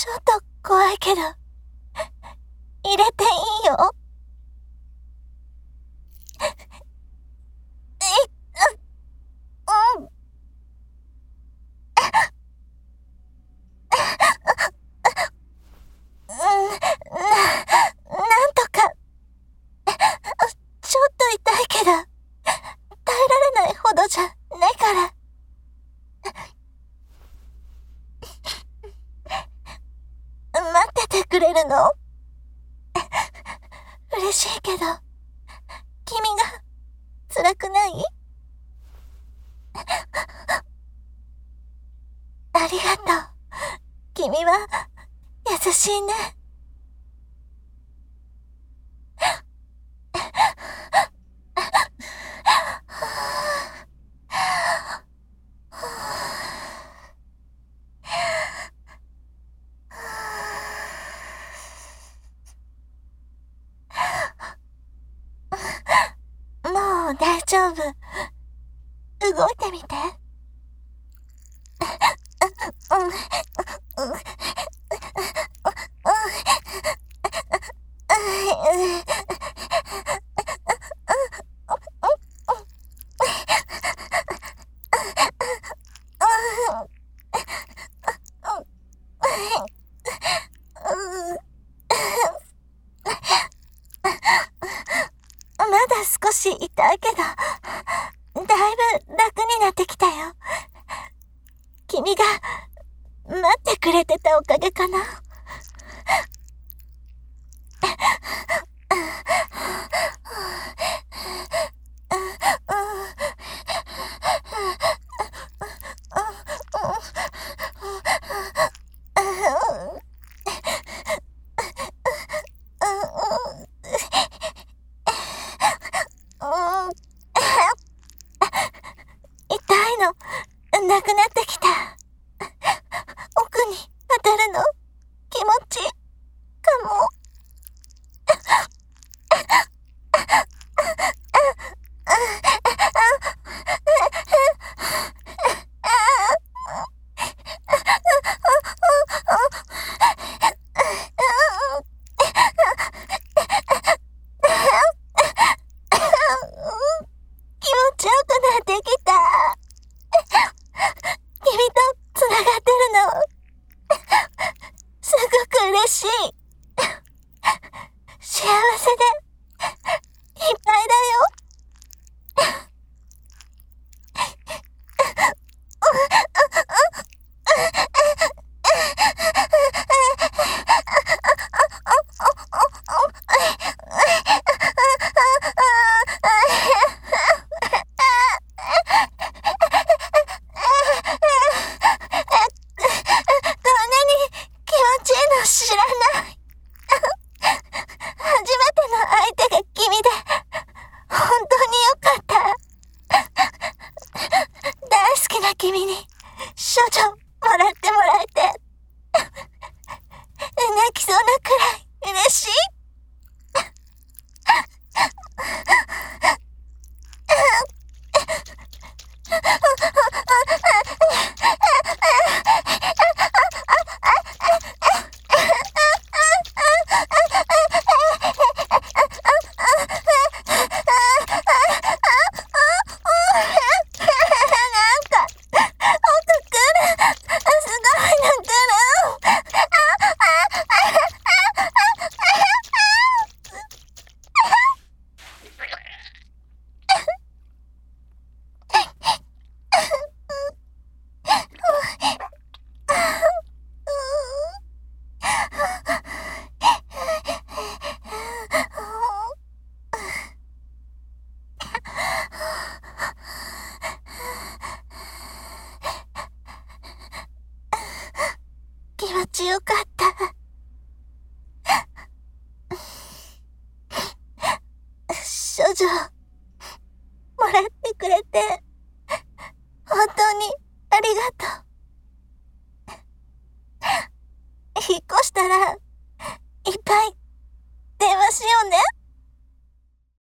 ちょっと怖いけど、入れていいよ。うん。なんとか。ちょっと痛いけど、耐えられないほどじゃねえから。待っててくれるの？嬉しいけど、君が辛くない？ありがとう。君は優しいね。もう大丈夫。動いてみて。まだ少し痛いけど、だいぶ楽になってきたよ。君が待ってくれてたおかげかな。痛いの、なくなってきた。奥に当たるの、気持ちいいかも。気持ちよくなってきた。君とつながってるの、すごく嬉しい。幸せでいっぱいだよ。こんなに気持ちいいの知らない。初めての相手が君で、本当によかった。大好きな君に処女もらってもらえて、泣きそうなくらい嬉しい。気持ちよかった。処女、もらってくれて、本当にありがとう。引っ越したら、いっぱい電話しようね。